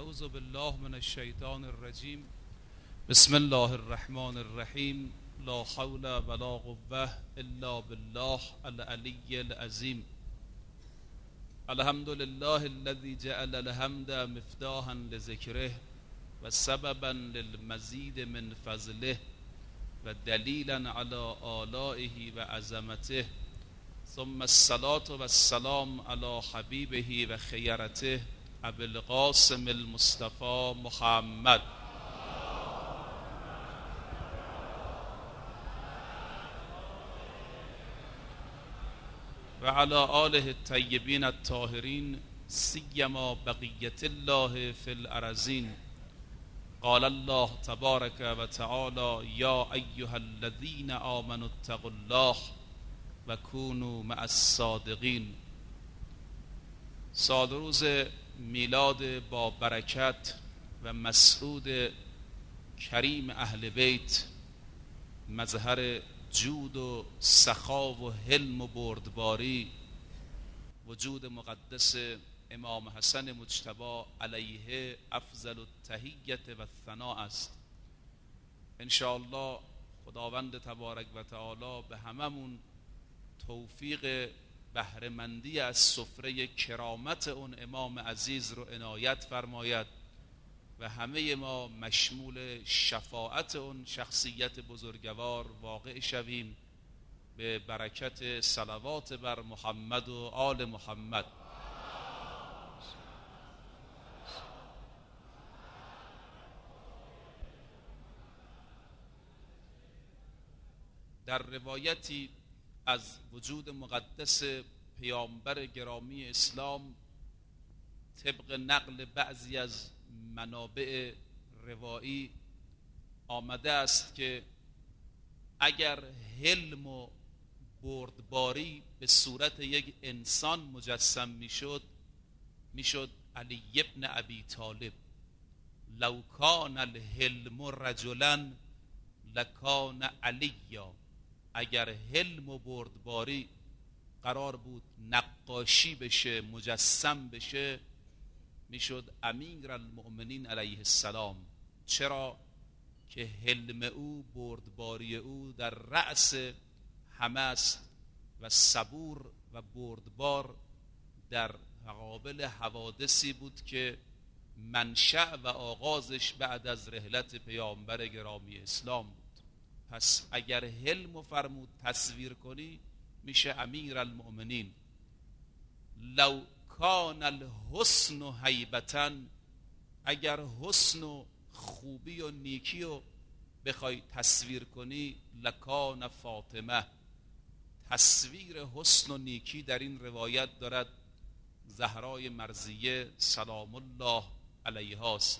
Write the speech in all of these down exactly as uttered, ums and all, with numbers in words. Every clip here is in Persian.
اعوذ بالله من الشیطان الرجیم. بسم الله الرحمن الرحیم. لا حول ولا قوة الا بالله العلی العظیم. الحمد لله الذي جعل الحمد مفتاحا لذکره و سببا للمزید من فضله و دلیلا علی آلائه و عظمته. ثم الصلاة والسلام على حبیبه و خیرته ابی القاسم المصطفى محمد و علی آله الطیبین الطاهرین سیما بقیت الله فی الارضین. قال الله تبارک و تعالی یا ایها الذین آمنوا اتقوا الله و کونوا مع الصادقین. سالروز میلاد با برکت و مسعود کریم اهل بیت، مظهر جود و سخا و حلم و بردباری، وجود مقدس امام حسن مجتبی علیه افضل التحیت و الثناء است. انشاءالله خداوند تبارک و تعالی به هممون توفیق بهره‌مندی از سفره کرامت اون امام عزیز رو عنایت فرماید و همه ما مشمول شفاعت اون شخصیت بزرگوار واقع شویم به برکت صلوات بر محمد و آل محمد. در روایتی از وجود مقدس پیامبر گرامی اسلام طبق نقل بعضی از منابع روایی آمده است که اگر حلم و بردباری به صورت یک انسان مجسم میشد میشد علی ابن ابی طالب. لو کان الحلم رجلا لکان علیا. اگر حلم و بردباری قرار بود نقاشی بشه، مجسم بشه، میشد امیر المؤمنین علیه السلام. چرا؟ که حلم او، بردباری او در رأس همه است و صبور و بردبار در مقابل حوادثی بود که منشأ و آغازش بعد از رحلت پیامبر گرامی اسلام بود. پس اگر حلم و فرمود تصویر کنی میشه امیر المؤمنین. لو کان الحسن هیبتا. اگر حسن و خوبی و نیکی رو بخوای تصویر کنی لکان فاطمه. تصویر حسن و نیکی در این روایت دارد زهرای مرضیه سلام الله علیها است.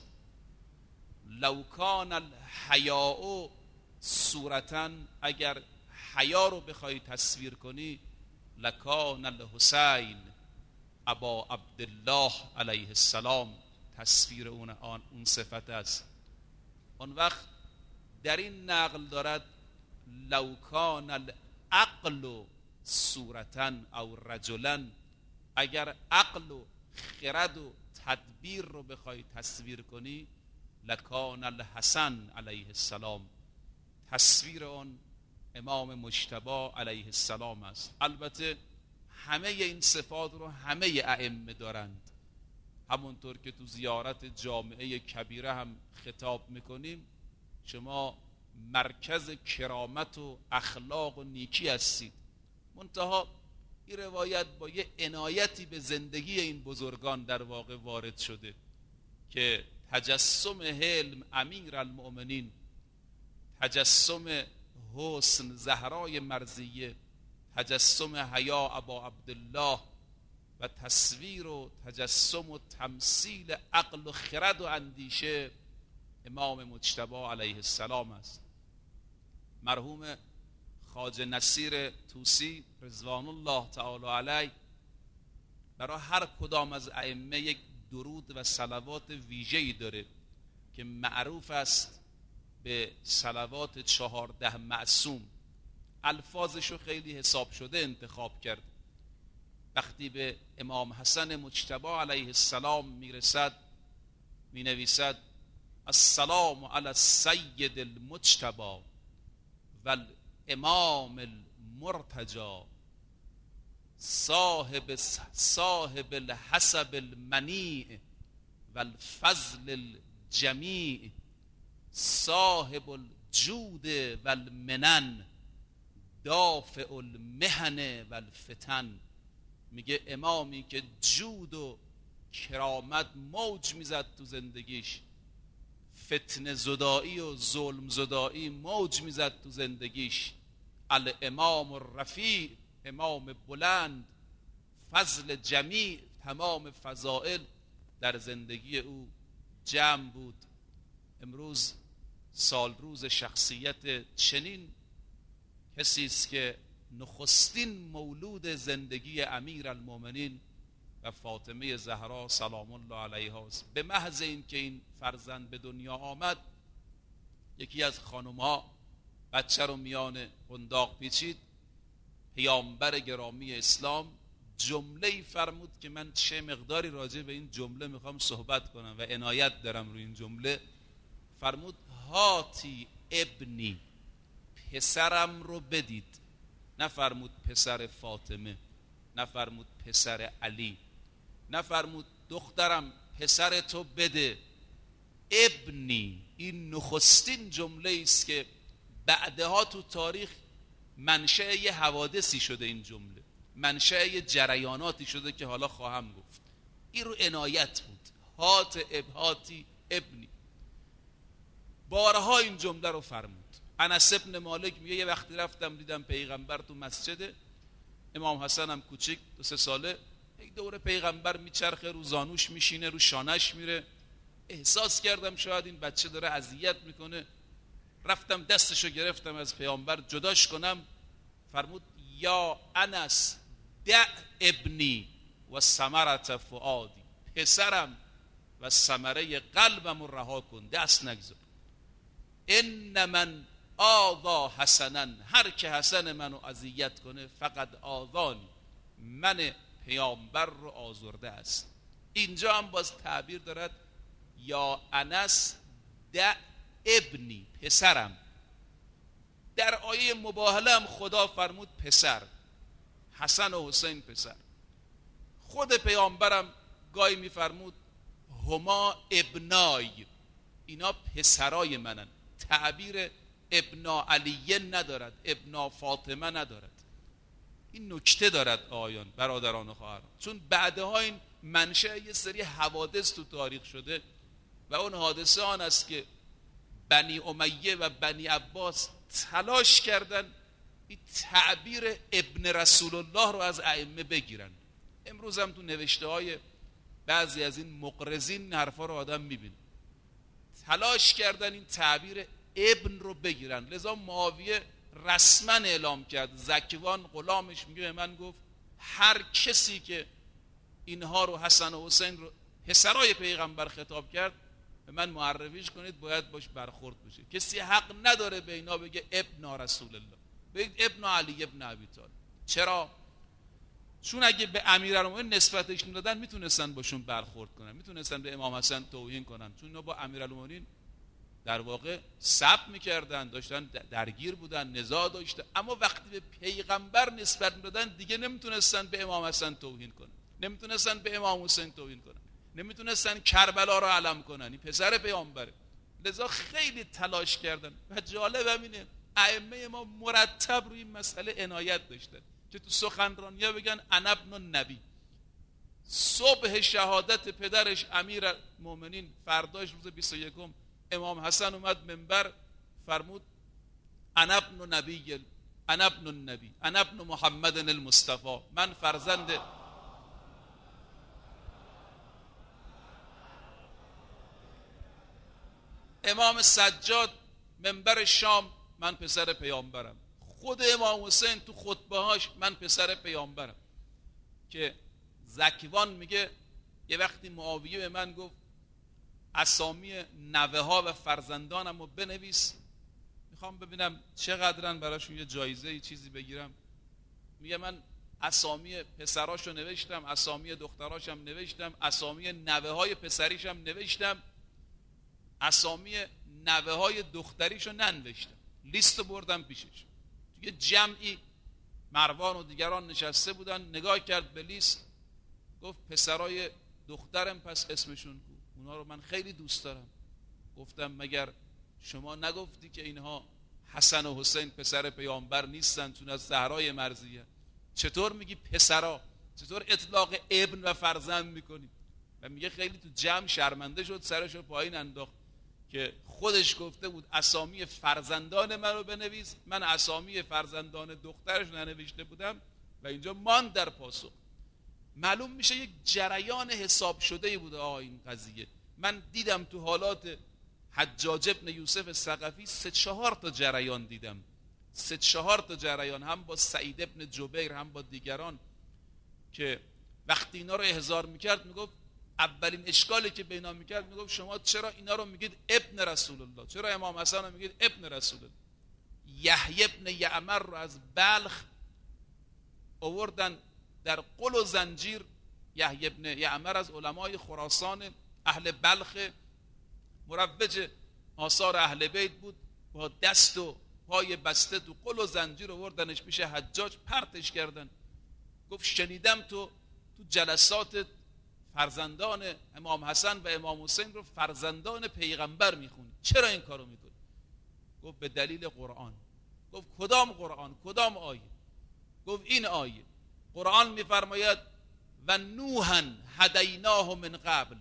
لو کان الحیاء صورتاً. اگر حیا رو بخوای تصویر کنی لکان الحسین ابا عبدالله علیه السلام. تصویر اون آن اون صفت است. اون وقت در این نقل دارد لو کان العقل صورتاً او رجلاً. اگر عقل و خرد و تدبیر رو بخوای تصویر کنی لکان الحسن علیه السلام. تصویر آن امام مجتبی علیه السلام است. البته همه این صفات رو همه ائمه دارند. همونطور که تو زیارت جامعه کبیره هم خطاب میکنیم شما مرکز کرامت و اخلاق و نیکی هستید. منتها این روایت با یه عنایتی به زندگی این بزرگان در واقع وارد شده که تجسم حلم امیر المؤمنین، تجسم حسن زهرای مرضیه، تجسم حیا ابا عبدالله و تصویر و تجسم و تمثیل عقل و خرد و اندیشه امام مجتبی علیه السلام است. مرحوم خواجه نصیر طوسی رضوان الله تعالی علیه برای هر کدام از ائمه یک درود و صلوات ویژه‌ای داره که معروف است به صلوات چهارده معصوم. الفاظشو خیلی حساب شده انتخاب کرد. وقتی به امام حسن مجتبی علیه السلام میرسد می نویسد السلام علی السید المجتبی و الامام المرتجی صاحب صاحب الحسب المنیع و الفضل الجمیع صاحب الجود و المنن دافع المحن و الفتن. میگه امامی که جود و کرامت موج میزد تو زندگیش، فتنه زدایی و ظلم زدایی موج میزد تو زندگیش. الامام الرفیع، امام بلند، فضل جمیع، تمام فضائل در زندگی او جمع بود. امروز سال روز شخصیت چنین کسی است که نخستین مولود زندگی امیرالمومنین و فاطمه زهرا سلام الله علیها است. به محض این که این فرزند به دنیا آمد، یکی از خانم‌ها بچه رو میان قنداق پیچید. پیامبر گرامی اسلام جمله‌ای فرمود که من چه مقداری راجع به این جمله میخوام صحبت کنم و عنایت دارم روی این جمله. فرمود هاتی ابنی، پسرم رو بدید. نفرمود پسر فاطمه، نفرمود پسر علی، نفرمود دخترم پسر تو بده، ابنی. این نخستین جمله است که بعدها تو تاریخ منشأ یه حوادثی شده. این جمله منشأ یه جریاناتی شده که حالا خواهم گفت. این رو عنایت بود. هات ابهاتی ابنی. بارها این جمله رو فرمود. انس ابن مالک میگه یه وقتی رفتم دیدم پیغمبر تو مسجد، امام حسن هم کوچیک دو سه ساله، یک دوره پیغمبر میچرخه، رو زانوش میشینه، رو شانش میره. احساس کردم شاید این بچه داره اذیت میکنه. رفتم دستشو گرفتم از پیامبر جداش کنم. فرمود یا انس دع ابنی و ثمرة فؤادی، پسرم و ثمره قلبم رو رها کن، دست نگذار. ان من آذا حسنا، هر که حسن منو اذیت کنه فقط آذانی، من پیامبر رو آزرده است. اینجا هم باز تعبیر دارد یا انس دع ابنی، پسرم. در آیه مباهله هم خدا فرمود پسر، حسن و حسین پسر. خود پیامبرم گاهی میفرمود هما ابنای، اینا پسرای منن. تعبیر ابنا علیه ندارد، ابنا فاطمه ندارد. این نکته دارد آیان برادران و خواهران، چون بعدها این منشأ یه سری حوادث تو تاریخ شده و اون حادثه آن است که بنی امیه و بنی عباس تلاش کردن این تعبیر ابن رسول الله رو از ائمه بگیرن. امروز هم تو نوشته های بعضی از این مقرزین حرفا رو آدم میبینه، تلاش کردن این تعبیر ابن رو بگیرن. لذا معاویه رسما اعلام کرد، زکوان غلامش میگه من گفت هر کسی که اینها رو حسن و حسین رو پسرای پیغمبر خطاب کرد به من معرفیش کنید، باید باش برخورد بشه. کسی حق نداره به اینا بگه ابن رسول الله، بگید ابن علی ابن ابی طالب. چرا؟ چون اگه به امیرالمومنین نسبتش میدادن میتونستن باشون برخورد کنن، میتونستن به امام حسن توهین کنن، چون اینا با امیرالمومنین در واقع سب میکردن، داشتن درگیر بودن، نزاع داشتن. اما وقتی به پیغمبر نسبت میدادن دیگه نمیتونستن به امام حسن توهین کنن، نمیتونستن به امام حسین توهین کنن، نمیتونستن کربلا رو علم کنن، این پسر پیامبره. لذا خیلی تلاش کردن و جالب همینه ائمه ما مرتب روی این مسئله عنایت داشتن که تو سخنرانی‌ها بگن انا ابن النبی. صبح شهادت پدرش امیرالمومنین فرداش روز بیست و یکم امام حسن اومد منبر فرمود انا ابن نبی، انا ابن النبی، انا ابن محمد المصطفى، من فرزند امام سجاد منبر شام، من پسر پیامبرم. خود امام حسین تو خطبه هاش من پسر پیامبرم. که زکوان میگه یه وقتی معاویه به من گفت اسامی نوه ها و فرزندانم رو بنویس، میخوام ببینم چقدرن براشون یه جایزه ای چیزی بگیرم. میگه من اسامی پسراشو نوشتم، اسامی دختراشم نوشتم، اسامی نوه های پسریشم نوشتم. اسامی نوه های دختریشو ننوشتم، لیست بردم پیشش. توی جمعی مروان و دیگران نشسته بودن، نگاه کرد به لیست، گفت پسرای دخترم پس اسمشون کو؟ اونا رو من خیلی دوست دارم. گفتم مگر شما نگفتی که اینها حسن و حسین پسر پیامبر نیستن چون از زهرای مرضیه؟ چطور میگی پسرا؟ چطور اطلاق ابن و فرزند میکنی؟ و میگه خیلی تو جمع شرمنده شد، سرشو پایین انداخت که خودش گفته بود اسامی فرزندان من رو بنویس، من اسامی فرزندان دخترش ننوشته بودم و اینجا ماند در پاسخ. معلوم میشه یک جریان حساب شده بوده آقا این قضیه. من دیدم تو حالات حجاج ابن یوسف ثقفی سه چهار تا جریان دیدم، سه چهار تا جریان، هم با سعید ابن جبیر هم با دیگران، که وقتی اینا رو احضار میکرد میگفت اولین اشکالی که بینا میکرد میگفت شما چرا اینا رو میگید ابن رسول الله، چرا امام حسن رو میگید ابن رسول الله؟ یحیی ابن یعمر رو از بلخ آوردن در قل و زنجیر. یحیی ابن یعمر از علمای خراسان اهل بلخ، مروج آثار اهل بیت بود، با دست و پای بسته تو قل و زنجیر آوردنش پیش حجاج، پرتش کردن. گفت شنیدم تو تو جلسات فرزندان امام حسن و امام حسین رو فرزندان پیغمبر میخونی، چرا این کارو میکنی؟ گفت به دلیل قرآن. گفت کدام قرآن؟ کدام آیه؟ گفت این آیه، قرآن میفرماید و نوحا هدیناه من قبل،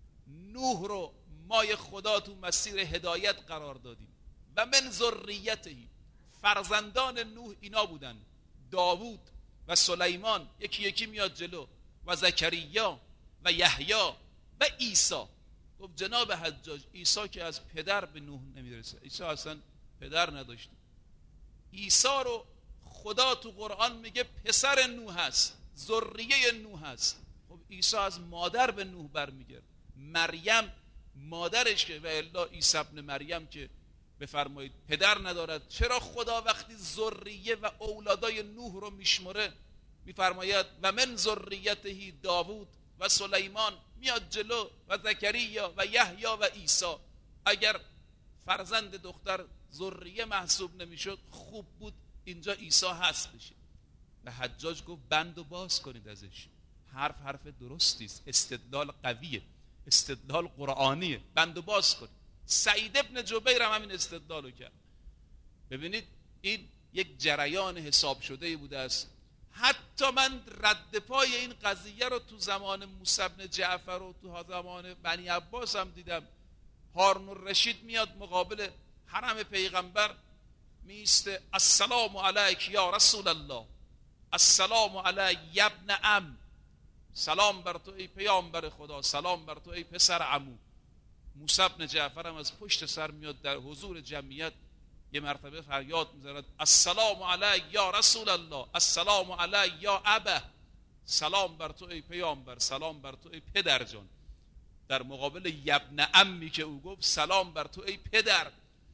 نوح رو ما خدا تو مسیر هدایت قرار دادیم، و من ذریته، فرزندان نوح اینا بودن، داوود و سلیمان، یکی یکی میاد جلو، و زکریا و یحیی و عیسی. گفت جناب حجاج عیسی که از پدر به نوح نمیرسه، عیسی اصلا پدر نداشته. عیسی رو خدا تو قرآن میگه پسر نوح هست، ذریه نوح هست. خب عیسی از مادر به نوح برمیگرد، مریم مادرش که، و الا عیسی ابن مریم که بفرمایید پدر ندارد. چرا خدا وقتی ذریه و اولادای نوح رو میشمره میفرماید و من ذریته داوود و سلیمان، میاد جلو و زکریا و یحیی و عیسی؟ اگر فرزند دختر ذریه محسوب نمیشد خوب بود اینجا عیسی هست بشه. و حجاج گفت بندو باز کنید ازش، حرف حرف درستی است، استدلال قویه، استدلال قرآنیه، بندو باز کنید. سعید ابن جبیر هم همین استدلالو کرد. ببینید این یک جریان حساب شده بوده است. حتی من رد پای این قضیه رو تو زمان موسی بن جعفر و تو زمان بنی عباس هم دیدم. هارون الرشید میاد مقابل حرم پیغمبر میسته، السلام علیک یا رسول الله، السلام علی ابن عم، سلام بر تو ای پیامبر خدا، سلام بر تو ای پسر عمو. موسی بن جعفر هم از پشت سر میاد در حضور جمعیت یه مرتبه فریاد میزند السلام علی یا رسول الله، السلام علی یا ابه، سلام بر تو ای پیامبر، سلام بر تو ای پدر جان. در مقابل ابن عمی که او گفت سلام بر تو ای پدر.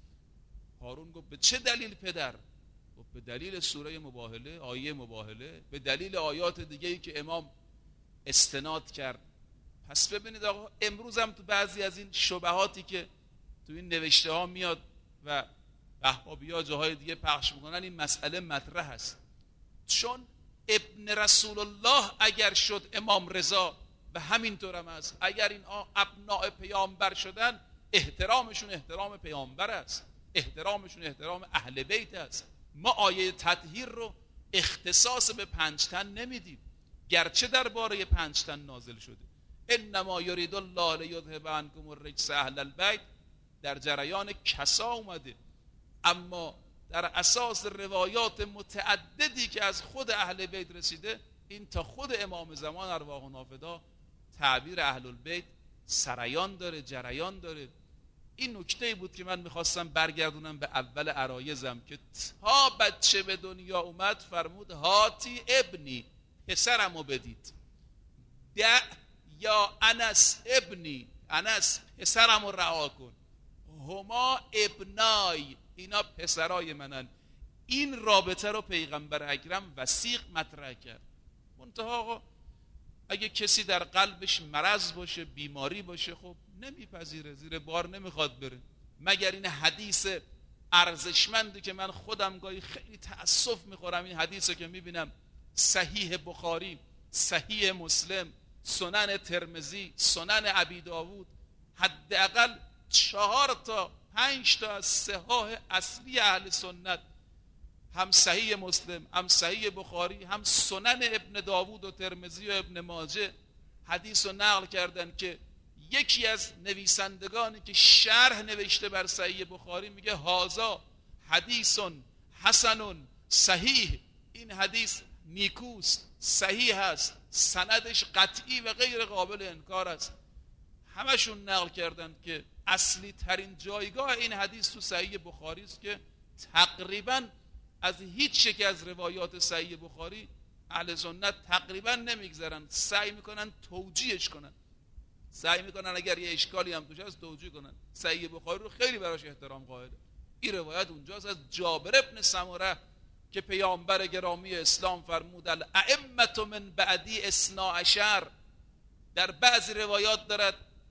هارون گفت به چه دلیل پدر؟ گفت به دلیل سوره مباهله، آیه مباهله، به دلیل آیات دیگه‌ای که امام استناد کرد. پس ببینید آقا امروز هم تو بعضی از این شبهاتی که تو این نوشته ها میاد و وهابی ها جاهای دیگه پخش میکنن، این مسئله مطرح است. چون ابن رسول الله اگر شد امام رضا و همینطور هم است، اگر این ابناء پیامبر شدن احترامشون احترام پیامبر است، احترامشون احترام اهل بیت است. ما آیه تطهیر رو اختصاص به پنج تن نمیدیم، گرچه درباره پنج تن نازل شده. انما یرید الله لیذهب عنکم الرجس اهل البیت در جریان کسا اومده، اما در اساس روایات متعددی که از خود اهل بیت رسیده، این تا خود امام زمان ارواح و نافدا تعبیر اهل البیت سریان داره، جریان داره. این نکته بود که من میخواستم برگردونم به اول عرایزم که تا بچه به دنیا اومد فرمود هاتی ابنی، پسرمو بدید. ده یا انس ابنی، انس پسرمو رها کن. هما ابنای، اینا پسرای منن. این رابطه رو پیغمبر اکرم وثیق مطرح کرد. منتها آقا اگه کسی در قلبش مرض باشه، بیماری باشه، خب نمیپذیره، زیر بار نمیخواد بره، مگر این حدیث ارزشمندی که من خودم گاهی خیلی تأسف میخورم این حدیثو که میبینم صحیح بخاری، صحیح مسلم، سنن ترمذی، سنن ابی داوود، حداقل چهار تا پنج تا از صحاح اصلی اهل سنت، هم صحیح مسلم، هم صحیح بخاری، هم سنن ابن داوود و ترمذی و ابن ماجه حدیث رو نقل کردن که یکی از نویسندگانی که شرح نوشته بر صحیح بخاری میگه هازا حدیث حسن صحیح، این حدیث نیکوست، صحیح است، سندش قطعی و غیر قابل انکار است. همشون نقل کردن که اصلی ترین جایگاه این حدیث تو صحیح بخاری است که تقریبا از هیچ یک از روایات صحیح بخاری اهل سنت تقریبا نمیگذرن، سعی میکنن توجیهش کنن، سعی میکنن اگر یه اشکالی هم توش هست توجیه کنن. صحیح بخاری رو خیلی براش احترام قائله. این روایت اونجاست از جابر ابن سمره که پیامبر گرامی اسلام فرمود الائمة من بعدی اثنا عشر، در بعضی روایات دارد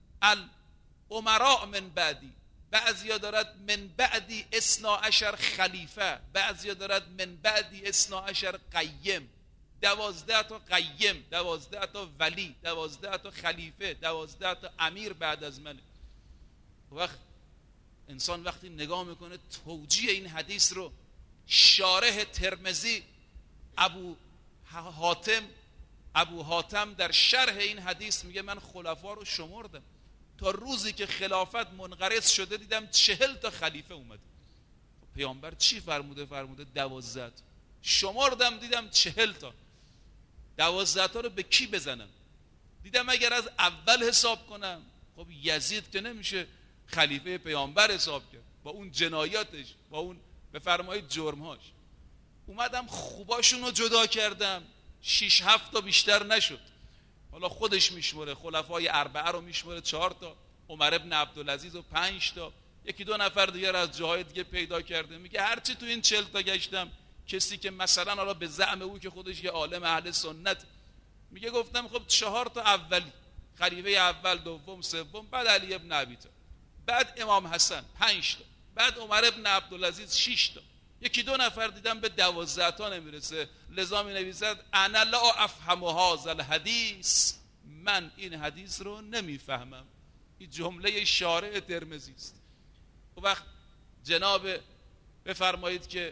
الامراء من بعدی، بعضیا دارد من بعدی اثنا عشر خلیفه، بعضیا دارد من بعدی اثنا عشر قیم، دوازده تا قیم، دوازده تا ولی، دوازده تا خلیفه، دوازده تا امیر بعد از من. وقت انسان وقتی نگاه میکنه توجیه این حدیث رو، شارح ترمذی ابو حاتم ابو حاتم در شرح این حدیث میگه من خلفا رو شمردم تا روزی که خلافت منقرض شده دیدم چهل تا خلیفه اومده. پیامبر چی فرموده؟ فرموده دوازده تا. شمردم دیدم چهل تا. دوازده تا رو به کی بزنم؟ دیدم اگر از اول حساب کنم خب یزید که نمیشه خلیفه پیامبر حساب کرد با اون جنایاتش، با اون بفرمایید جرمهاش. اومدم خوباشون رو جدا کردم، شیش هفت تا بیشتر نشد. حالا خودش میشمره، خلفای اربعه رو میشمره چهار تا، عمر ابن عبدالعزیز و پنج تا، یکی دو نفر دیگر از جاهای دیگه پیدا کرده. میگه هرچی تو این چهل تا گشتم کسی که مثلا حالا به زعم او که خودش یه عالم اهل سنت، میگه گفتم خب چهار تا اولی، خلیفه اول، دوم، سوم، بعد علی ابن ابی طالب، بعد امام حسن پنج تا، بعد عمر ابن عبدالعزیز شش تا، یکی دو نفر دیدم به دوازده تا نمیرسه. لذا می نویسد انا لا افهم هذا الحدیث، من این حدیث رو نمیفهمم. این جمله شارح ترمذی است. و وقت جناب بفرمایید که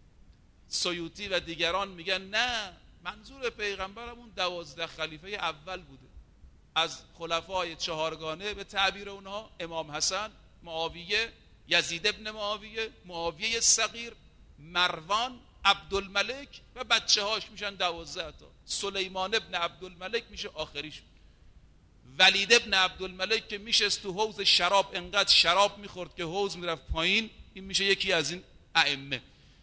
سیوطی و دیگران میگن نه، منظور پیغمبرمون دوازده خلیفه اول بوده، از خلفای چهارگانه به تعبیر اونها امام حسن، معاویه، یزید ابن معاویه، معاویه صغیر، مروان، عبدالملک و بچه هاش میشن دوازده تا. سلیمان ابن عبدالملک میشه آخریشون. ولید ابن عبدالملک که میشست تو حوض شراب، انقدر شراب میخورد که حوض میرفت پایین، این میشه یکی از این ائمه.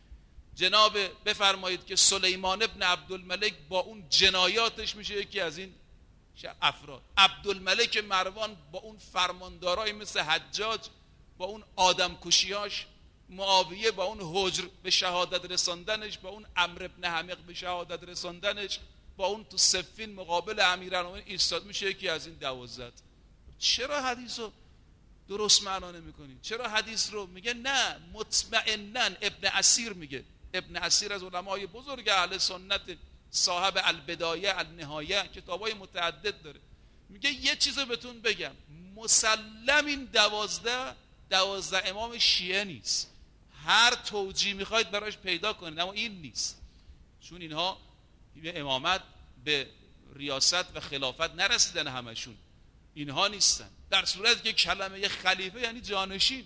جناب بفرمایید که سلیمان ابن عبدالملک با اون جنایاتش میشه یکی از این افراد. عبدالملک مروان با اون فرماندارای مثل حجاج، با اون آدم کشیاش، معاویه با اون هجر به شهادت رساندنش، با اون عمرو ابن حمیق به شهادت رساندنش، با اون تو صفین مقابل امیرالمومنین ایستاد، میشه یکی از این دوازده. چرا حدیث رو درست معنا نمی‌کنی؟ چرا حدیث رو میگه نه مطمئناً؟ ابن اسیر میگه، ابن اسیر از علمای بزرگ اهل سنت، صاحب البدایه النهایه، کتابای متعدد داره، میگه یه چیزو بهتون بگم، مسلم این دوازده دوازده امام شیعه نیست، هر توجیه میخواید براش پیدا کنید، اما این نیست، چون اینها به امامت، به ریاست و خلافت نرسیدن، همشون اینها نیستن. در صورتی که کلمه خلیفه یعنی جانشین،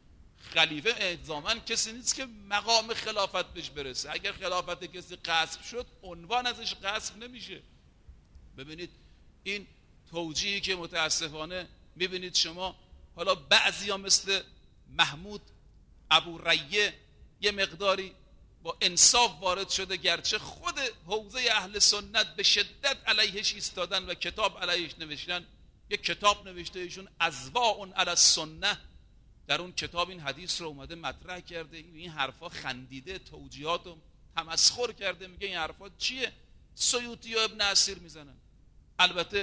خلیفه الزاماً کسی نیست که مقام خلافت بهش برسه. اگر خلافت کسی غصب شد عنوان ازش غصب نمیشه. ببینید این توجیهی که متاسفانه میبینید شما، حالا بعضی ها مثل محمود ابو ریه یه مقداری با انصاف وارد شده، گرچه خود حوزه اهل سنت به شدت علیهش ایستادن و کتاب علیهش نوشتن. یک کتاب نوشته ایشون اضواء علی السنه، در اون کتاب این حدیث رو اومده مطرح کرده، این حرفا خندیده، توجیهات رو تمسخر کرده، میگه این حرفا چیه؟ سیوطی و ابن اسیر میزنن. البته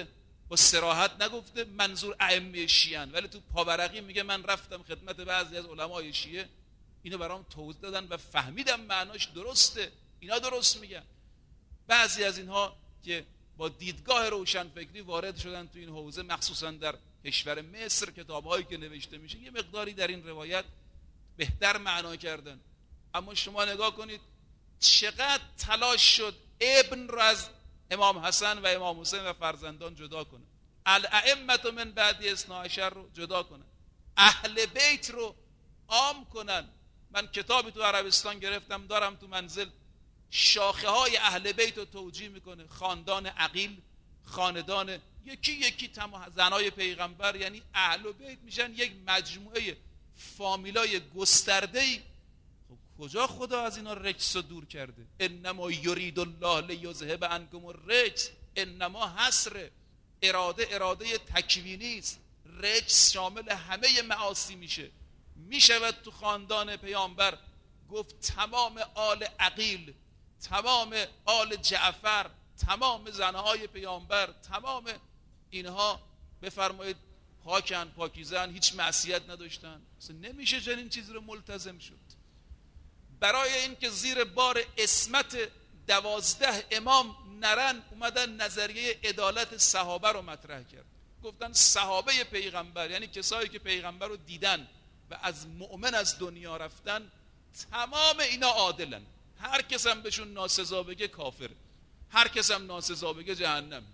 با صراحت نگفته منظور ائمه شیعه، ولی تو پاورقی میگه من رفتم خدمت بعضی از علمای شیعه، اینو برام توضیح دادن و فهمیدم معناش درسته. اینا درست میگن. بعضی از اینها که با دیدگاه روشنفکری وارد شدن تو این حوزه، مخصوصا در کشور مصر، کتاب‌هایی که نوشته میشه یه مقداری در این روایت بهتر معنا کردن. اما شما نگاه کنید چقدر تلاش شد ابن رو از امام حسن و امام حسین و فرزندان جدا کنه، الائمه من بعد اثنا عشر رو جدا کنن، اهل بیت رو عام کنن. من کتابی تو عربستان گرفتم دارم تو منزل، شاخه های اهل بیت رو توجیه میکنه، خاندان عقیل، خاندان یکی یکی تمام زنای پیغمبر، یعنی اهل بیت میشن یک مجموعه فامیلای گسترده‌ای. خب کجا خدا از اینا رجس رو دور کرده؟ انما یرید الله لیذهب عنکم الرجس، انما حصر اراده اراده تکوینی است، رجس شامل همه معاصی میشه. میشود تو خاندان پیامبر گفت تمام آل عقیل، تمام آل جعفر، تمام زنهای پیامبر، تمام اینها بفرمایید پاکن، پاکیزن، هیچ معصیت نداشتن. اصلا نمیشه چنین چیزی رو ملتزم شد. برای اینکه زیر بار عصمت دوازده امام نرن، اومدن نظریه عدالت صحابه رو مطرح کرد. گفتن صحابه پیغمبر، یعنی کسایی که پیغمبر رو دیدن و از مؤمن از دنیا رفتن، تمام اینا عادلن. هر کس هم بهشون ناسزا بگه کافر، هر کس هم ناسزا بگه جهنم میره.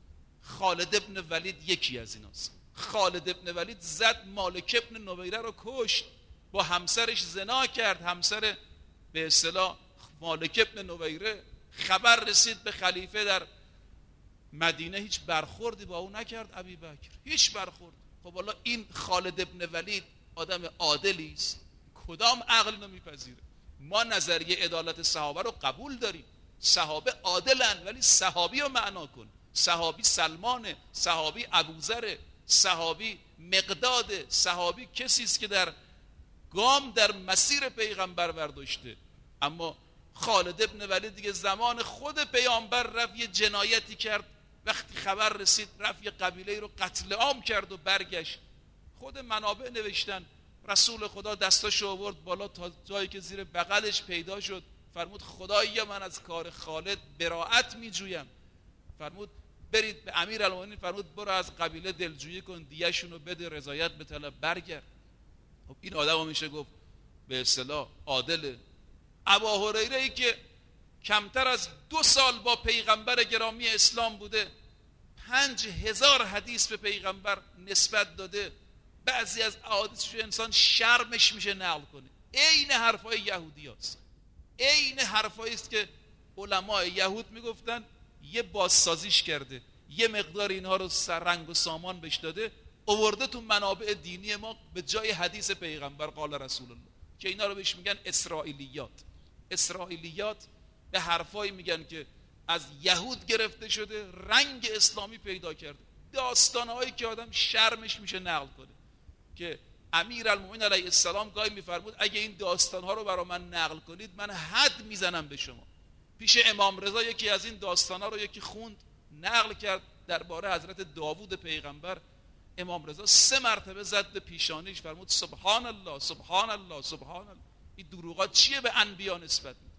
خالد ابن ولید یکی از ایناست. خالد ابن ولید زد مالک ابن نویره رو کشت، با همسرش زنا کرد. همسر به اصطلاح مالک ابن نویره، خبر رسید به خلیفه در مدینه، هیچ برخوردی با او نکرد ابی بکر، هیچ برخورد. خب والا این خالد ابن ولید آدم عادلی است؟ کدام عقل نمیپذیره؟ ما نظریه عدالت صحابه رو قبول داریم، صحابه عادلن، ولی صحابی رو معنا کن. صحابی سلمانه، صحابی ابوذر، صحابی مقداد، صحابی کسی است که در گام در مسیر پیغمبر برداشته. اما خالد ابن ولید دیگه زمان خود پیامبر رفت یه جنایتی کرد، وقتی خبر رسید رفت یه قبیله رو قتل عام کرد و برگشت. خود منابع نوشتن رسول خدا دستاشو آورد بالا تا جایی که زیر بغلش پیدا شد، فرمود خدایا من از کار خالد براءت میجویم. فرمود برید به امیرالمومنین، فرمود برو از قبیله دلجویی کن، دیه‌شون رو بده، رضایت به طلب، برگرد. خب این آدم میشه گفت به اصطلاح عادله. ابا هریره ای که کمتر از دو سال با پیغمبر گرامی اسلام بوده، پنج هزار حدیث به پیغمبر نسبت داده، بعضی از احادیثش انسان شرمش میشه نقل کنه. عین حرفای یهودی هست، عین حرفایی است که علمای یهود میگفتن یه بازسازیش کرده، یه مقدار اینها رو سررنگ و سامان بهش داده، آورده تو منابع دینی ما به جای حدیث پیغمبر قال رسول الله، که اینا رو بهش میگن اسرائیلیات. اسرائیلیات به حرفایی میگن که از یهود گرفته شده، رنگ اسلامی پیدا کرده، داستانهایی که آدم شرمش میشه نقل کنه. که امیرالمومنین علیه السلام گاهی میفرمود اگه این داستانها رو برای من نقل کنید من حد میزنم به شما. پیش امام رضا یکی از این داستانها رو یکی خوند، نقل کرد درباره حضرت داوود پیغمبر. امام رضا سه مرتبه زد به پیشانیش، فرمود سبحان الله سبحان الله سبحان الله. این دروغات چیه به انبیا نسبت میده؟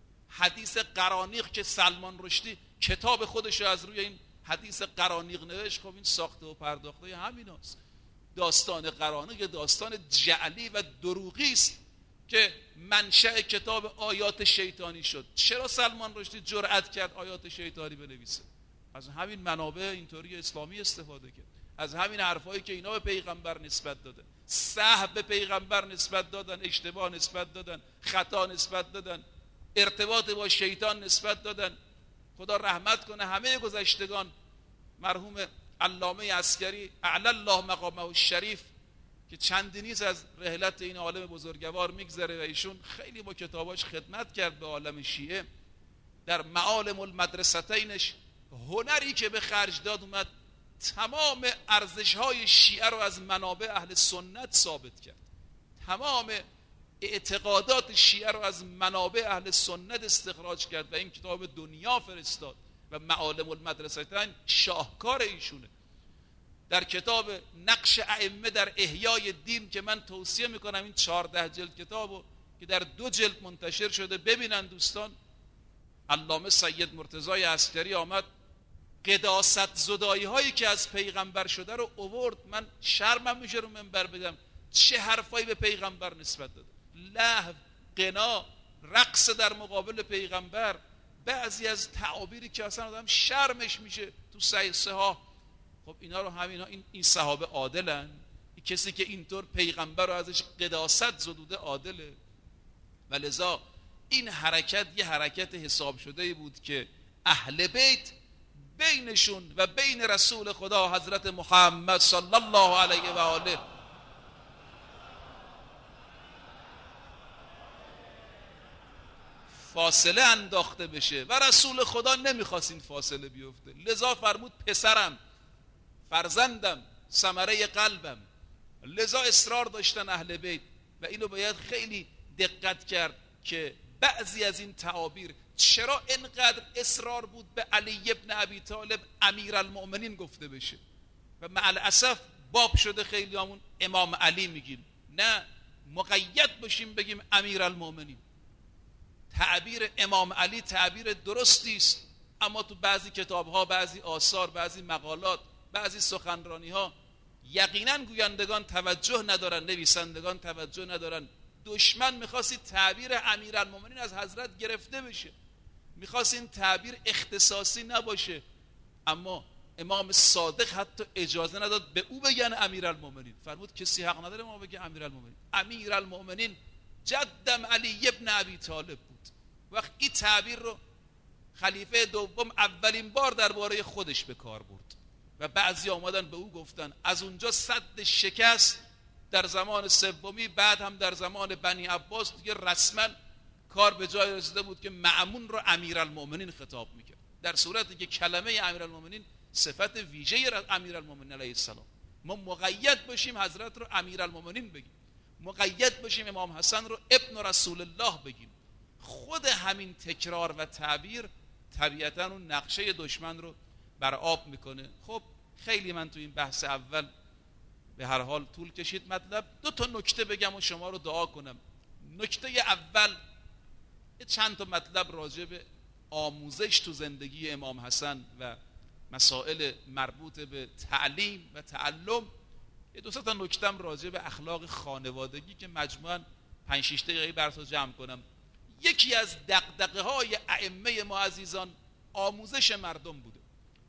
حدیث قرانیق که سلمان رشدی کتاب خودش رو از روی این حدیث قرانیق نوشت، خب این ساخته و پرداخته همیناست. داستان قرانیق داستان جعلی و دروغی است که منشأ کتاب آیات شیطانی شد. چرا سلمان رشدی جرأت کرد آیات شیطانی بنویسه؟ از همین منابع اینطوری اسلامی استفاده کرد، از همین حرفایی که اینا به پیغمبر نسبت دادن، سهو به پیغمبر نسبت دادن، اشتباه نسبت دادن، خطا نسبت دادن، ارتباط با شیطان نسبت دادن. خدا رحمت کنه همه گذشتگان. مرحوم علامه عسکری اعلی الله مقامه الشریف که چندی نیست از رحلت این عالم بزرگوار میگذره و ایشون خیلی با کتاباش خدمت کرد به عالم شیعه. در معالم المدرستینش هنری که به خرج داد، اومد تمام ارزش‌های شیعه رو از منابع اهل سنت ثابت کرد، تمام اعتقادات شیعه رو از منابع اهل سنت استخراج کرد و این کتاب دنیا فرستاد و معالم المدرستین شاهکار ایشونه. در کتاب نقش ائمه در احیای دین که من توصیه میکنم این چهارده جلد کتابو که در دو جلد منتشر شده ببینن دوستان، علامه سید مرتضی عسکری آمد قداست زدایی هایی که از پیغمبر شده رو آورد. من شرمم میشه رو منبر بگم چه حرفایی به پیغمبر نسبت داده، لهو، غنا، رقص در مقابل پیغمبر، بعضی از تعابیری که اصلا آدم شرمش میشه تو صحیح صحاح. خب اینا رو همین این این صحابه عادلن؟ این کسی که اینطور پیغمبر رو ازش قداست زدوده عادله؟ ولذا این حرکت یه حرکت حساب شده بود که اهل بیت بینشون و بین رسول خدا حضرت محمد صلی الله علیه و آله فاصله انداخته بشه و رسول خدا نمیخواست این فاصله بیفته. لذا فرمود پسرم، فرزندم، ثمره قلبم. لذا اصرار داشتن اهل بیت و اینو باید خیلی دقت کرد که بعضی از این تعابیر چرا اینقدر اصرار بود به علی ابن ابی طالب امیرالمؤمنین گفته بشه و مع الاسف باب شده خیلی همون امام علی میگیم. نه، مقید باشیم بگیم امیرالمؤمنین. تعبیر امام علی تعبیر درستی است، اما تو بعضی کتاب‌ها، بعضی آثار، بعضی مقالات، بعضی سخنرانی‌ها یقینا گویندگان توجه ندارن، نویسندگان توجه ندارن. دشمن می‌خواست تعبیر امیرالمؤمنین از حضرت گرفته بشه، می‌خواست این تعبیر اختصاصی نباشه، اما امام صادق حتی اجازه نداد به او بگن امیرالمؤمنین. فرمود کسی حق نداره ما بگه امیرالمؤمنین. امیرالمؤمنین جدم علی ابن ابی طالب بود. وقت این تعبیر رو خلیفه دوم اولین بار درباره خودش به کار برد و بعضی آمدن به او گفتن. از اونجا صد شکست در زمان سومی، بعد هم در زمان بنی عباس دیگه رسما کار به جای رسیده بود که مأمون رو امیرالمؤمنین خطاب میکرد، در صورتی که کلمه امیرالمؤمنین صفت ویژه امیرالمؤمنین علیه السلام. ما مقید باشیم حضرت رو امیرالمؤمنین بگیم، مقید باشیم امام حسن رو ابن رسول الله بگیم. خود همین تکرار و تعبیر طبیعتا اون نقشه دشمن رو بر آب میکنه. خب خیلی من تو این بحث اول به هر حال طول کشید مطلب. دو تا نکته بگم و شما رو دعا کنم. نکته اول چند تا مطلب راجع به آموزش تو زندگی امام حسن و مسائل مربوط به تعلیم و تعلم. یه دو سه تا نکتم راجع به اخلاق خانوادگی که مجموعاً پنج شش دقیقه براتون جمع کنم. یکی از دغدغه‌های ائمه ما عزیزان آموزش مردم بوده،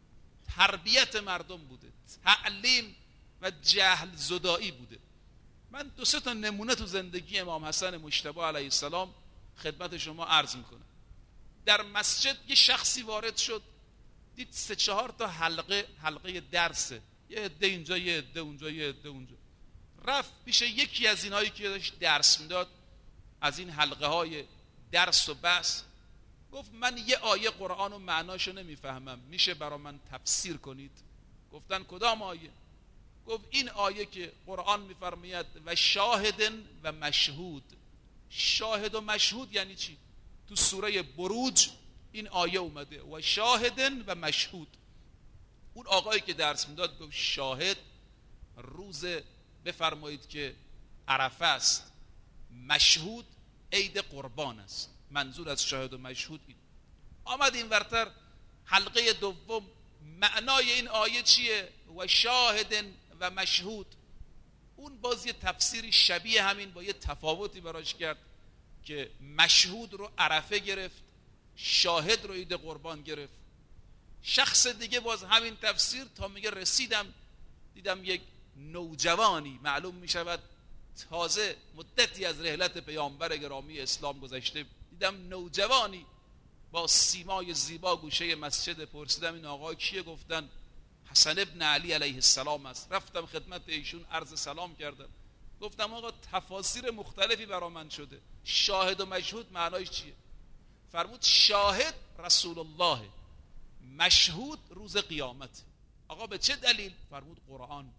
تربیت مردم بوده، تعلیم و جهل زدایی بوده. من دو سه تا نمونه تو زندگی امام حسن مجتبی علیه السلام خدمت شما عرض میکنم. در مسجد یه شخصی وارد شد، دید سه چهار تا حلقه حلقه درسه، یه عده اینجا یه عده اونجا یه عده اونجا. رفت پیش یکی از اینایی که داشت درس میداد از این حلقه های درس و بحث، گفت من یه آیه قرآن و معناشو نمیفهمم، میشه برا من تفسیر کنید؟ گفتن کدام آیه؟ گفت این آیه که قرآن میفرماید و شاهدن و مشهود. شاهد و مشهود یعنی چی؟ تو سوره بروج این آیه اومده و شاهدن و مشهود. اون آقایی که درس میداد گفت شاهد روز بفرمایید که عرفه است، مشهود عید قربان است. منظور از شاهد و مشهود این. آمد این ورتر حلقه دوم معنای این آیه چیه؟ و شاهدن و مشهود. اون باز یه تفسیری شبیه همین با یه تفاوتی براش کرد که مشهود رو عرفه گرفت، شاهد رو عید قربان گرفت. شخص دیگه باز همین تفسیر تا میگه رسیدم دیدم یک نوجوانی، معلوم میشود تازه مدتی از رحلت پیامبر گرامی اسلام گذشته، دیدم نوجوانی با سیمای زیبا گوشه مسجد. پرسیدم این آقا کیه؟ گفتن حسن ابن علی علیه السلام است. رفتم خدمت ایشون عرض سلام کردم، گفتم آقا تفاسیر مختلفی برا من شده، شاهد و مشهود معنایش چیه؟ فرمود شاهد رسول الله، مشهود روز قیامت. آقا به چه دلیل؟ فرمود قرآن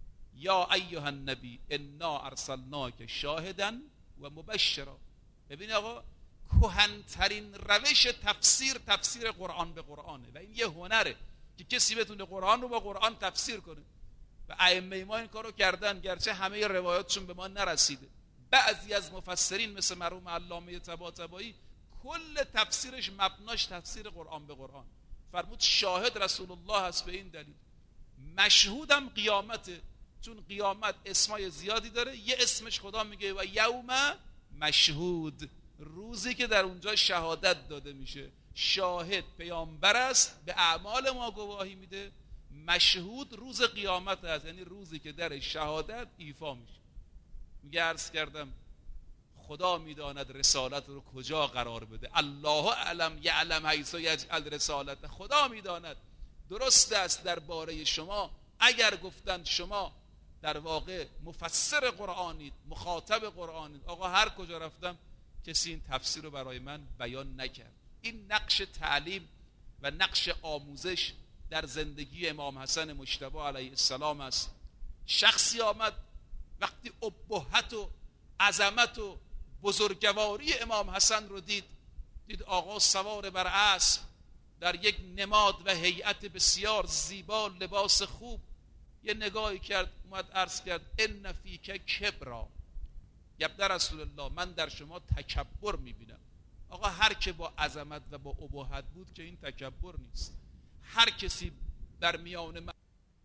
یا ایها النبی انا ارسلناک شاهدا و مبشرا. ببین آقا کهن‌ترین روش تفسیر تفسیر قرآن به قرآنه و این یه هنره که کسی بتونه قرآن رو با قرآن تفسیر کنه. و ائمه ما این کارو کردن، گرچه همه روایاتشون به ما نرسیده. بعضی از مفسرین مثل مرحوم علامه طباطبایی کل تفسیرش مبناش تفسیر قرآن به قرآن، فرمود شاهد رسول الله هست به این دلیل. مشهودم قیامته، چون قیامت اسمای زیادی داره، یه اسمش خدا میگه و یوم مشهود، روزی که در اونجا شهادت داده میشه. شاهد پیامبر است به اعمال ما گواهی میده، مشهود روز قیامت هست، یعنی روزی که در شهادت ایفا میشه. میگه عرض کردم خدا میداند رسالت رو کجا قرار بده، الله اعلم یعلم حیث یجعل رسالت، خدا میداند. درست است درباره شما اگر گفتند شما در واقع مفسر قرآنید، مخاطب قرآنید، آقا هر کجا رفتم کسی این تفسیر رو برای من بیان نکرد. این نقش تعلیم و نقش آموزش در زندگی امام حسن مجتبی علیه السلام است. شخصی آمد وقتی ابهت و عظمت و بزرگواری امام حسن رو دید، دید آقا سوار بر اسب در یک نماد و هیئت بسیار زیبا، لباس خوب، یه نگاهی کرد، اومد عرض کرد ان فیک کبرا، یبن رسول الله من در شما تکبر میبینم. آقا هر که با عظمت و با ابهت بود که این تکبر نیست. هر کسی در میان من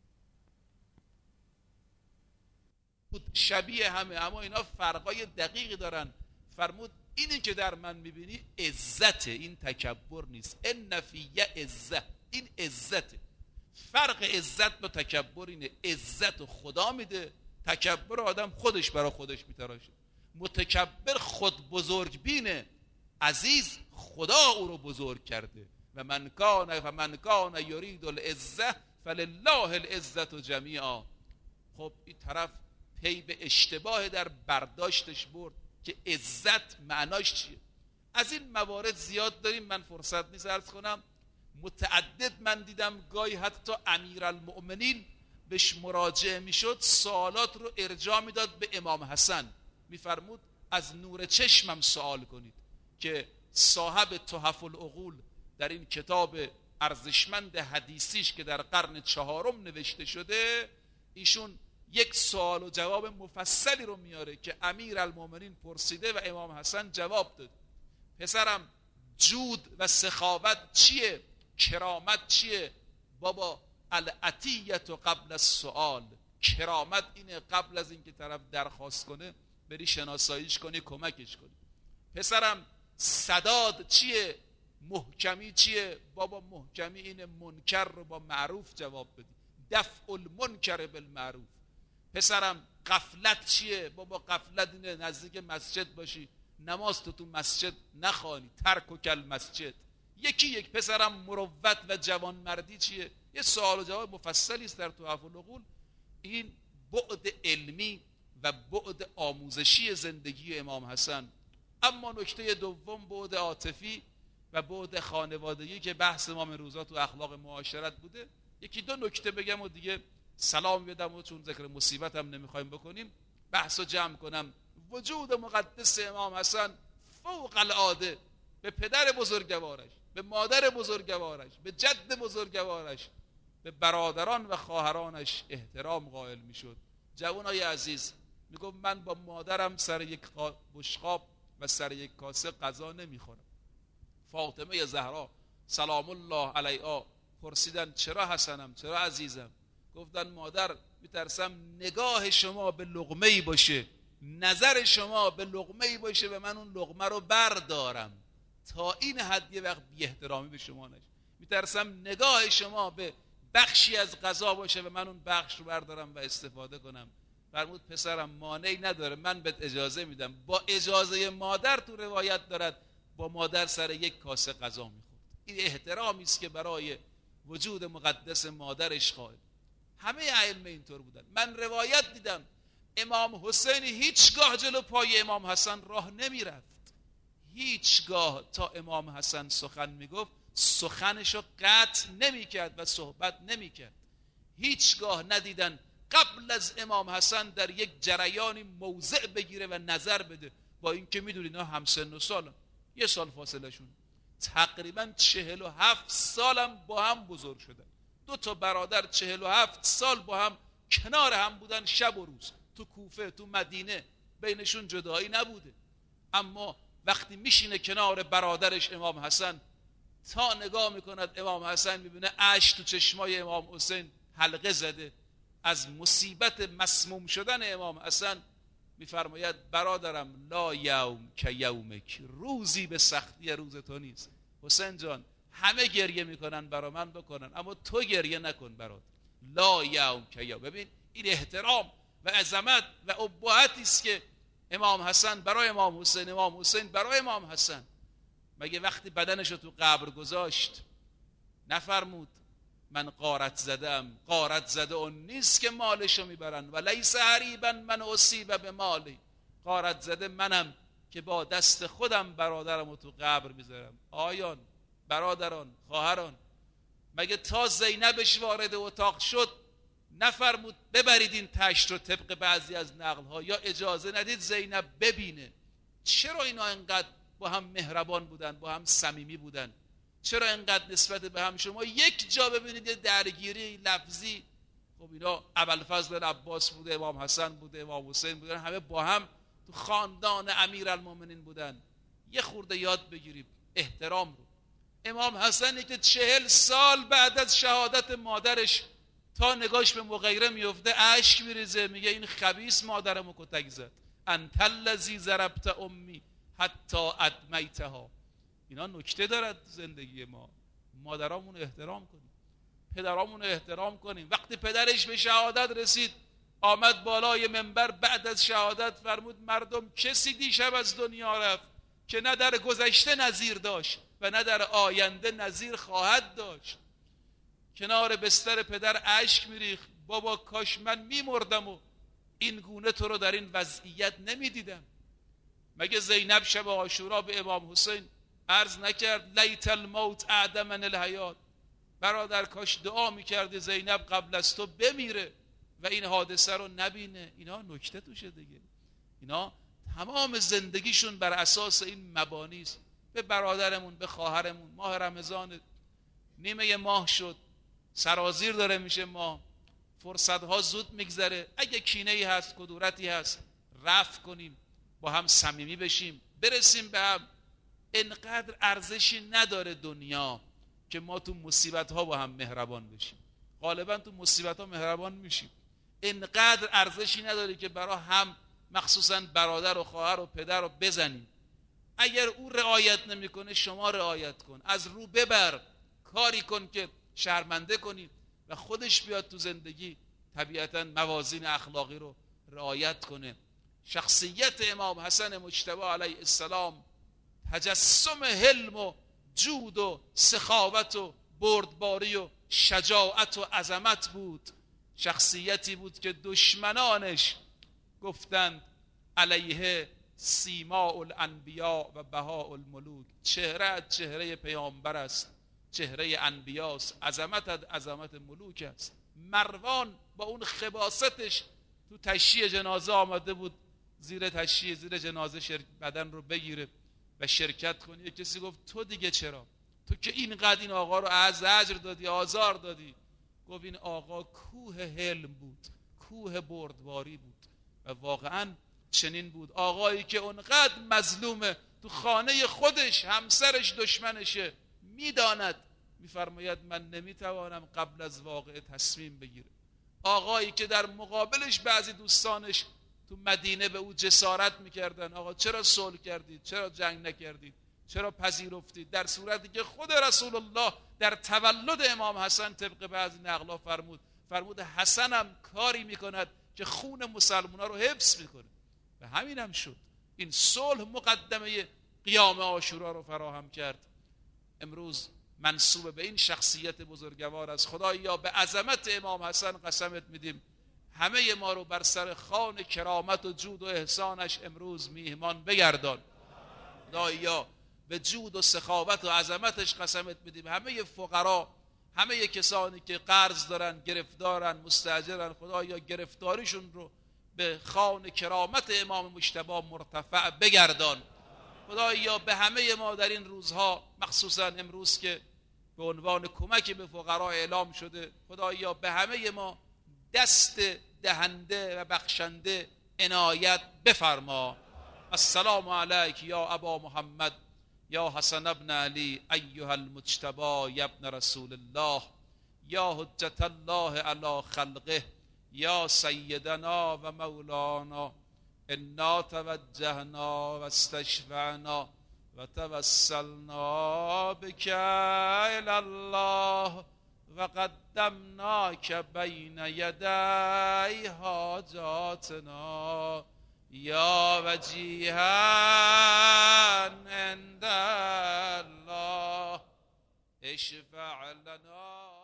بود شبیه همه، اما اینا فرقای دقیقی دارن. فرمود اینی که در من میبینی عزت، این تکبر نیست. ان فی عزت، این عزت. فرق عزت با تکبر اینه، عزت خدا میده، تکبر آدم خودش برا خودش میتراشه. متکبر خود بزرگ بینه، عزیز خدا او رو بزرگ کرده. و من کان و من کان یرید العزه فلله العزه جمیعا. خب این طرف پی به اشتباه در برداشتش برد که عزت معناش چیه. از این موارد زیاد داریم، من فرصت نیست عرض کنم. متعدد من دیدم گاهی حتی امیرالمؤمنین بهش مراجعه میشد، سوالات رو ارجاع میداد به امام حسن، میفرمود از نور چشمم سوال کنید، که صاحب تحف العقول در این کتاب ارزشمند حدیثیش که در قرن چهارم نوشته شده، ایشون یک سوال و جواب مفصلی رو میاره که امیرالمؤمنین پرسیده و امام حسن جواب داد. پسرم جود و سخاوت چیه؟ کرامت چیه؟ بابا العطیت قبل السؤال، کرامت اینه قبل از اینکه طرف درخواست کنه بری شناساییش کنی، کمکش کنی. پسرم سداد چیه؟ محکمی چیه؟ بابا محکمی اینه منکر رو با معروف جواب بدی، دفع المنکر بالمعروف. پسرم غفلت چیه؟ بابا غفلت اینه نزدیک مسجد باشی، نماز تو تو مسجد نخوانی، ترک و کل مسجد. یکی یک. پسرم مروت و جوانمردی چیه؟ یه سوال و جواب مفصلی است در تحف العقول. این بعد علمی و بعد آموزشی زندگی امام حسن. اما نکته دوم بعد عاطفی و بعد خانوادگی که بحث ما امروزا تو اخلاق معاشرت بوده. یکی دو نکته بگم و دیگه سلام بدم، و چون ذکر مصیبت هم نمیخوایم بکنیم بحثو جمع کنم. وجود مقدس امام حسن فوق العاده به پدر بزرگوارش، به مادر بزرگوارش، به جد بزرگوارش، به برادران و خواهرانش احترام قائل میشد. جوانای عزیز، میگم من با مادرم سر یک بشقاب و سر یک کاسه غذا نمیخورم. فاطمه زهرا سلام الله علیها پرسیدن چرا حسنم، چرا عزیزم؟ گفتن مادر میترسم نگاه شما به لقمه‌ای باشه، نظر شما به لقمه‌ای باشه و من اون لقمه رو بردارم، تا این حد یه وقت بی احترامی به شما نشه. میترسم نگاه شما به بخشی از غذا باشه و من اون بخش رو بردارم و استفاده کنم. فرمود پسرم مانعی نداره، من بهت اجازه میدم. با اجازه مادر تو روایت دارد با مادر سر یک کاسه غذا میخورد. این احترامی است که برای وجود مقدس مادرش قائل. همه ائمه اینطور بودن. من روایت دیدم امام حسین هیچگاه جلو پای امام حسن راه نمیرفت، هیچگاه تا امام حسن سخن میگفت سخنشو قطع نمیکرد و صحبت نمیکرد. هیچگاه ندیدن قبل از امام حسن در یک جریانی موضع بگیره و نظر بده، با اینکه میدونید اینا همسن و سالم، یه سال فاصله شون، تقریبا چهل و هفت سالم با هم بزرگ شدن. دو تا برادر چهل و هفت سال با هم کنار هم بودن شب و روز. تو کوفه، تو مدینه، بینشون جدایی نبوده. اما وقتی میشینه کنار برادرش امام حسن، تا نگاه میکند امام حسن میبینه اشک تو چشمای امام حسین حلقه زده از مصیبت مسموم شدن امام حسن. میفرماید برادرم لا یوم که یومک، روزی به سختی روز تو نیست. حسین جان همه گریه میکنن برا من بکنن، اما تو گریه نکن برادر. لا یوم که یوم. ببین این احترام و عظمت و ابهتی است که امام حسن برای امام حسین، امام حسین برای امام حسن. مگه وقتی بدنش رو تو قبر گذاشت نفرمود من غارت زدم؟ غارت زده اون نیست که مالشو میبرن، و لیس حریبا من اصیب به مالی. غارت زده منم که با دست خودم برادرم رو تو قبر میذارم. آیان، برادران، خواهران، مگه تا زینبش وارد اتاق شد نفرمود ببرید این تشت رو طبق بعضی از نقل‌ها، یا اجازه ندید زینب ببینه؟ چرا اینا انقدر با هم مهربان بودن، با هم صمیمی بودن؟ چرا انقدر نسبت به هم شما یک جا ببینید یه درگیری لفظی؟ خب اینا ابوالفضل عباس بوده، امام حسن بوده، امام حسین بودن، همه با هم تو خاندان امیرالمومنین بودن. یه خورده یاد بگیریم احترام رو. امام حسنی که چهل سال بعد از شهادت مادرش تا نگاش به مغیره میفته اشک میریزه، میگه این خبیث مادرمو کتک زد. انت الذی ضربت امی حتی ادمیتها. اینا نکته دارد زندگی ما. مادرامون رو احترام کنیم، پدرامون رو احترام کنیم. وقتی پدرش به شهادت رسید آمد بالای منبر بعد از شهادت فرمود مردم کسی دیشب از دنیا رفت که نه در گذشته نظیر داشت و نه در آینده نظیر خواهد داشت. کنار بستر پدر اشک میریخت. بابا کاش من میمردم و این گونه تو رو در این وضعیت نمیدیدم. مگه زینب شب عاشورا به امام حسین عرض نکرد لیت الموت اعدم من الحیات؟ برادر کاش دعا میکردی زینب قبل از تو بمیره و این حادثه رو نبینه. اینا نکته توشه دیگه. اینا تمام زندگیشون بر اساس این مبانی است. به برادرمون، به خواهرمون، ماه رمضان نیمه ماه شد، سرازیر داره میشه ماه، فرصت ها زود میگذره. اگه کینه ای هست، کدورتی هست، رفع کنیم، با هم صمیمی بشیم، برسیم به هم. انقدر ارزشی نداره دنیا که ما تو مصیبت ها با هم مهربان بشیم. غالبا تو مصیبت ها مهربان میشیم. انقدر ارزشی نداره که برای هم، مخصوصا برادر و خواهر و پدر رو بزنیم. اگر او رعایت نمیکنه شما رعایت کن، از رو ببر، کاری کن که شرمنده کنی و خودش بیاد تو زندگی طبیعتا موازین اخلاقی رو رعایت کنه. شخصیت امام حسن مجتبی علیه السلام تجسم حلم و جود و سخاوت و بردباری و شجاعت و عظمت بود. شخصیتی بود که دشمنانش گفتند علیه سیماء الانبیاء و بهاء الملوک، چهره چهره پیامبر است، چهره انبیاست، عظمت عظمت ملوک است. مروان با اون خباستش تو تشییع جنازه آمده بود، زیر تشییع زیر جنازه شرک بدن رو بگیره و شرکت کنی. کسی گفت تو دیگه چرا؟ تو که اینقدر این آقا رو زجر دادی، آزار دادی. گفت این آقا کوه حلم بود، کوه بردباری بود. و واقعا چنین بود. آقایی که اونقدر مظلومه، تو خانه خودش همسرش دشمنشه، میداند، میفرماید من نمیتوانم قبل از واقعه تصمیم بگیره. آقایی که در مقابلش بعضی دوستانش تو مدینه به او جسارت میکردن، آقا چرا صلح کردید؟ چرا جنگ نکردید؟ چرا پذیرفتید؟ در صورتی که خود رسول الله در تولد امام حسن طبق بعضی نقلا فرمود فرمود حسنم کاری میکند که خون مسلمان‌ها رو حفظ میکنه. و همین هم شد. این صلح مقدمه قیام عاشورا رو فراهم کرد. امروز منسوب به این شخصیت بزرگوار از خدایا به عظمت امام حسن قسمت میدیم همه ما رو بر سر خوان کرامت و جود و احسانش امروز میهمان بگردان. خدایا به جود و سخاوت و عظمتش قسمت میدیم همه فقرا، همه کسانی که قرض دارن، گرفتارن، مستاجرن، خدایا گرفتاریشون رو به خوان کرامت امام مجتبی مرتفع بگردان. خدایا به همه ما در این روزها، مخصوصا امروز که به عنوان کمک به فقرا اعلام شده، خدایا به همه ما دست دهنده و بخشنده عنایت بفرما. السلام علیک یا ابا محمد یا حسن ابن علی ایها المجتبی یا ابن رسول الله یا حجت الله علی خلقه یا سیدنا و مولانا انا توجهنا و استشفعنا و توسلنا بک الی الله و قدمناک بین یدی حاجاتنا یا وجیها عند الله اشفع لنا.